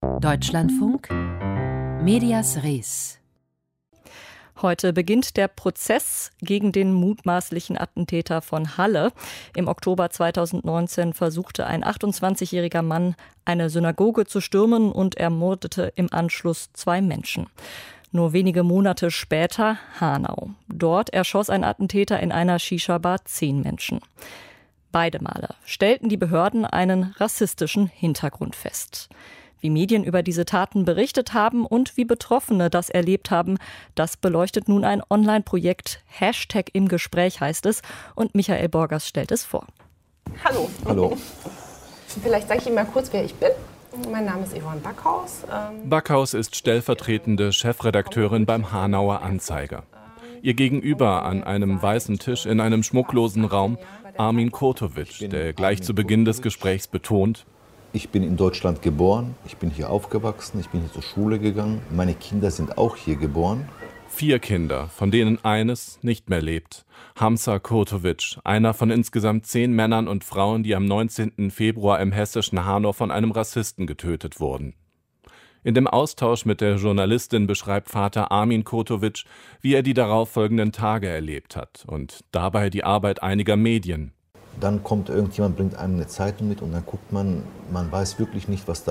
Deutschlandfunk Medias Res. Heute beginnt der Prozess gegen den mutmaßlichen Attentäter von Halle. Im Oktober 2019 versuchte ein 28-jähriger Mann, eine Synagoge zu stürmen und ermordete im Anschluss 2 Menschen. Nur wenige Monate später Hanau. Dort erschoss ein Attentäter in einer Shisha-Bar 10 Menschen. Beide Male stellten die Behörden einen rassistischen Hintergrund fest. Wie Medien über diese Taten berichtet haben und wie Betroffene das erlebt haben, das beleuchtet nun ein Online-Projekt. #im Gespräch heißt es, und Michael Borgers stellt es vor. Hallo. Hallo. Vielleicht sage ich Ihnen mal kurz, wer ich bin. Mein Name ist Yvonne Backhaus. Backhaus ist stellvertretende Chefredakteurin beim Hanauer Anzeiger. Ihr Gegenüber an einem weißen Tisch in einem schmucklosen Raum Armin Kurtovic, der gleich zu Beginn des Gesprächs betont: Ich bin in Deutschland geboren, ich bin hier aufgewachsen, ich bin hier zur Schule gegangen. Meine Kinder sind auch hier geboren. 4 Kinder, von denen eines nicht mehr lebt. Hamza Kurtovic, einer von insgesamt 10 Männern und Frauen, die am 19. Februar im hessischen Hanau von einem Rassisten getötet wurden. In dem Austausch mit der Journalistin beschreibt Vater Armin Kurtovic, wie er die darauffolgenden Tage erlebt hat und dabei die Arbeit einiger Medien. Dann kommt irgendjemand, bringt einem eine Zeitung mit und dann guckt man weiß wirklich nicht, dass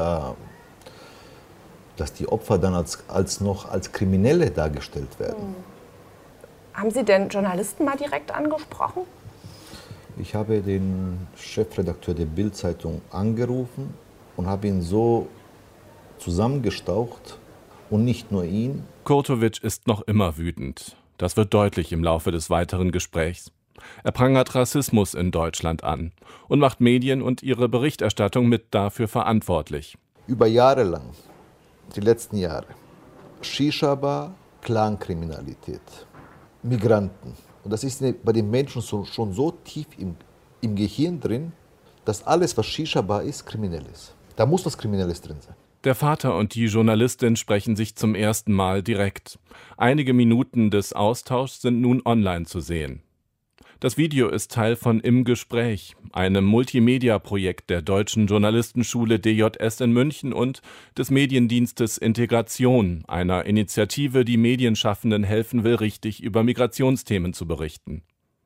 die Opfer dann als Kriminelle dargestellt werden. Haben Sie denn Journalisten mal direkt angesprochen? Ich habe den Chefredakteur der Bild-Zeitung angerufen und habe ihn so zusammengestaucht und nicht nur ihn. Kurtovic ist noch immer wütend. Das wird deutlich im Laufe des weiteren Gesprächs. Er prangert Rassismus in Deutschland an und macht Medien und ihre Berichterstattung mit dafür verantwortlich. Über Jahre lang, die letzten Jahre, Shisha-Bar, Clankriminalität, Migranten. Und das ist bei den Menschen schon so tief im Gehirn drin, dass alles, was Shisha-Bar ist, kriminell ist. Da muss was Kriminelles drin sein. Der Vater und die Journalistin sprechen sich zum ersten Mal direkt. Einige Minuten des Austauschs sind nun online zu sehen. Das Video ist Teil von Im Gespräch, einem Multimedia-Projekt der Deutschen Journalistenschule DJS in München und des Mediendienstes Integration, einer Initiative, die Medienschaffenden helfen will, richtig über Migrationsthemen zu berichten.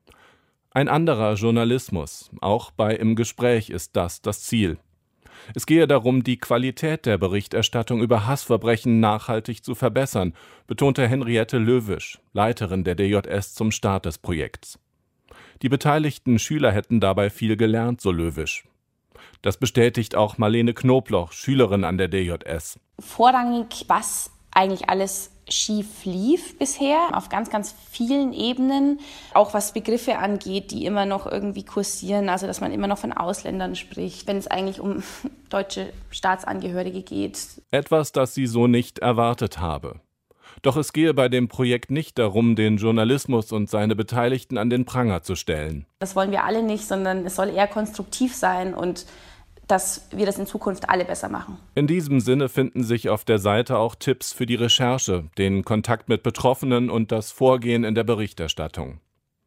Ein anderer Journalismus, auch bei Im Gespräch ist das Ziel. Es gehe darum, die Qualität der Berichterstattung über Hassverbrechen nachhaltig zu verbessern, betonte Henriette Löwisch, Leiterin der DJS zum Start des Projekts. Die beteiligten Schüler hätten dabei viel gelernt, so Löwisch. Das bestätigt auch Marlene Knobloch, Schülerin an der DJS. Vorrangig, was eigentlich alles schief lief bisher, auf ganz, ganz vielen Ebenen. Auch was Begriffe angeht, die immer noch irgendwie kursieren, also dass man immer noch von Ausländern spricht, wenn es eigentlich um deutsche Staatsangehörige geht. Etwas, das sie so nicht erwartet habe. Doch es gehe bei dem Projekt nicht darum, den Journalismus und seine Beteiligten an den Pranger zu stellen. Das wollen wir alle nicht, sondern es soll eher konstruktiv sein und dass wir das in Zukunft alle besser machen. In diesem Sinne finden sich auf der Seite auch Tipps für die Recherche, den Kontakt mit Betroffenen und das Vorgehen in der Berichterstattung.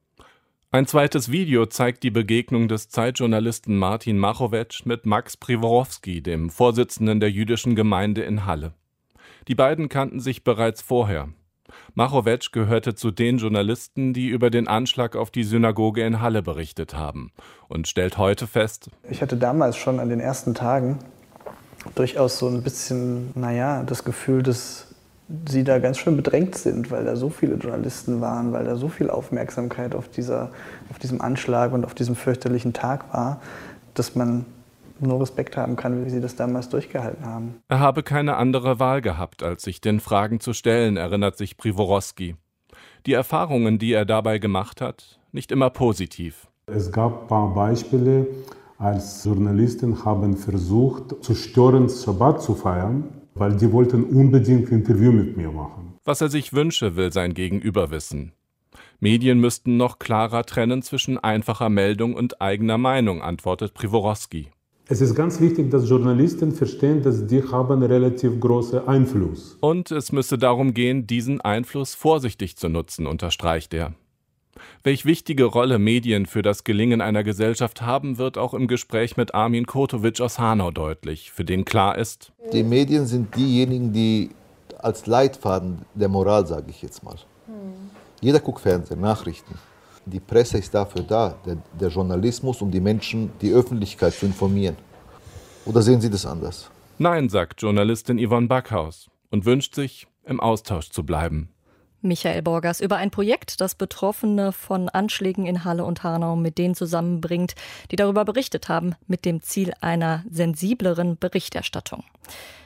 Ein zweites Video zeigt die Begegnung des Zeitjournalisten Martin Machowetsch mit Max Priworowski, dem Vorsitzenden der jüdischen Gemeinde in Halle. Die beiden kannten sich bereits vorher. Machowetsch gehörte zu den Journalisten, die über den Anschlag auf die Synagoge in Halle berichtet haben und stellt heute fest: Ich hatte damals schon an den ersten Tagen durchaus so ein bisschen, das Gefühl, dass sie da ganz schön bedrängt sind, weil da so viele Journalisten waren, weil da so viel Aufmerksamkeit auf diesem Anschlag und auf diesem fürchterlichen Tag war, dass man nur Respekt haben kann, wie sie das damals durchgehalten haben. Er habe keine andere Wahl gehabt, als sich den Fragen zu stellen, erinnert sich Priworowski. Die Erfahrungen, die er dabei gemacht hat, nicht immer positiv. Es gab ein paar Beispiele, als Journalisten haben versucht, zu stören, Schabbat zu feiern, weil die wollten unbedingt ein Interview mit mir machen. Was er sich wünsche, will sein Gegenüber wissen. Medien müssten noch klarer trennen zwischen einfacher Meldung und eigener Meinung, antwortet Priworowski. Es ist ganz wichtig, dass Journalisten verstehen, dass die haben relativ großen Einfluss. Und es müsse darum gehen, diesen Einfluss vorsichtig zu nutzen, unterstreicht er. Welch wichtige Rolle Medien für das Gelingen einer Gesellschaft haben, wird auch im Gespräch mit Armin Kotovic aus Hanau deutlich, für den klar ist: Die Medien sind diejenigen, die als Leitfaden der Moral, sage ich jetzt mal. Jeder guckt Fernsehen, Nachrichten. Die Presse ist dafür da, der Journalismus, um die Menschen, die Öffentlichkeit zu informieren. Oder sehen Sie das anders? Nein, sagt Journalistin Yvonne Backhaus und wünscht sich, im Austausch zu bleiben. Michael Borgers über ein Projekt, das Betroffene von Anschlägen in Halle und Hanau mit denen zusammenbringt, die darüber berichtet haben, mit dem Ziel einer sensibleren Berichterstattung.